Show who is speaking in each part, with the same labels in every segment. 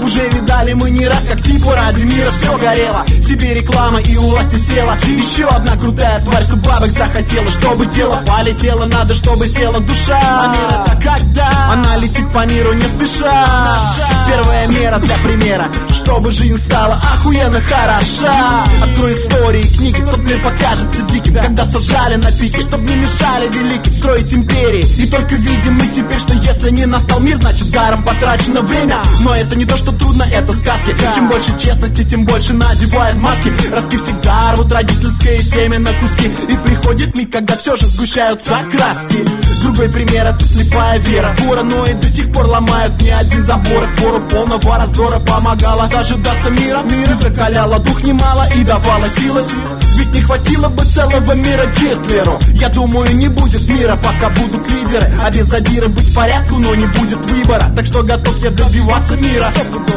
Speaker 1: Уже видали мы не раз, как типа ради мира все горело. Себе реклама и у власти села. Еще одна крутая тварь, что бабок захотела. Чтобы тело полетело, надо, чтобы села душа. А мир это когда она летит по миру не спеша. Первая мера для примера, чтобы жизнь стала охуенно хороша. Открой истории, книги, тот мир покажется диким, когда сажали на пике, чтоб не мешали великим строить империи. И только видим мы теперь, что если не настал мир, значит даром потрачено время. Но это не то, что трудно, это сказки. Чем больше честности, тем больше надевают маски. Ростки всегда рвут родительское семя на куски. И приходит миг, когда все же сгущаются краски. Другой пример — это слепая вера. Параноид до сих пор ломают не один забор. В пору полного раздора помогала дожидаться мира. Мир закаляла дух немало и давала силы. Ведь не хватило бы целого мира Гитлеру. Я думаю, не будет мира, пока будут лидеры. А без задира быть в порядку, но не будет выбора. Так что готов я добиваться мира.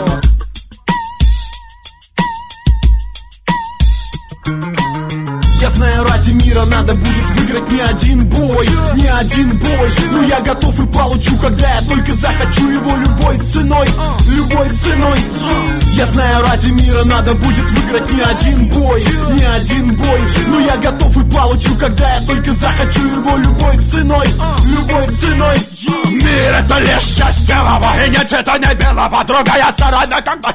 Speaker 1: Я знаю, ради мира надо будет выиграть не один бой. Не один бой, но я готов и получу, когда я только захочу его любой ценой. Любой ценой. Я знаю, ради мира надо будет выиграть не один бой. Не один бой, но я готов и получу, когда я только захочу его любой ценой. Любой ценой.
Speaker 2: Мир — это лишь часть целого, и нет, это не белого, другая сторона как...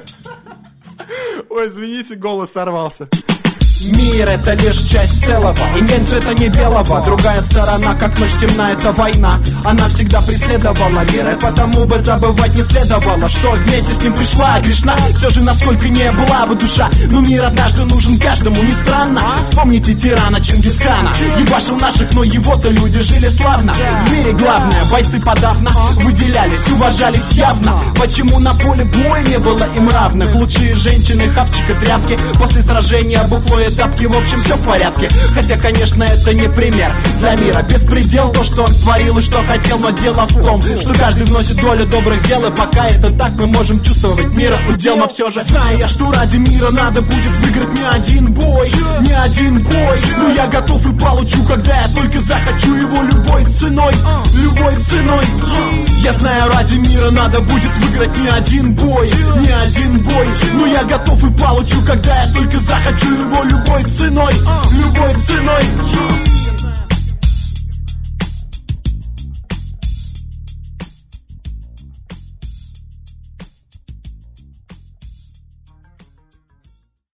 Speaker 1: Ой, извините, голос сорвался. Мир — это лишь часть целого, и нет цвета не белого. Другая сторона, как ночь темна, это война. Она всегда преследовала мир, и потому бы забывать не следовало, что вместе с ним пришла грешна. Все же насколько не была бы душа, но мир однажды нужен каждому, не странно. Вспомните тирана Чингисхана, ебашил наших, но его-то люди жили славно. В мире главное, бойцы подавно выделялись, уважались явно. Почему на поле боя не было им равных? Лучшие женщины, хавчик и тряпки, после сражения бухло и тапки, в общем все в порядке. Хотя, конечно, это не пример для мира. Беспредел, то, что он творил и что хотел. Но дело в том, что каждый вносит долю добрых дел. И пока это так, мы можем чувствовать мира удел. Но все же, зная я, что ради мира надо будет выиграть не один бой. Не один бой, но я готов и получу, когда я только захочу его любой ценой. Любой ценой. Я знаю, ради мира надо будет выиграть не один бой. Не один бой, но я готов и получу, когда я только захочу его любой ценой. Любой ценой.